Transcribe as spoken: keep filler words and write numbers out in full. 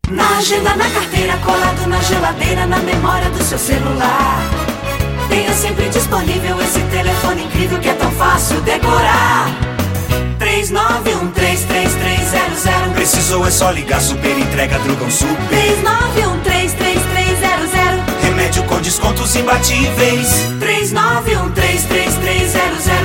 Na agenda, na carteira, colado na geladeira, na memória do seu celular. Tenha sempre disponível esse telefone incrível que é tão fácil decorar. Três nove um três três três zero zero. Precisou é só ligar, super entrega, Drogão Super. Três nove um três três três zero zero. Remédio com descontos imbatíveis. Três nove um três três três zero zero.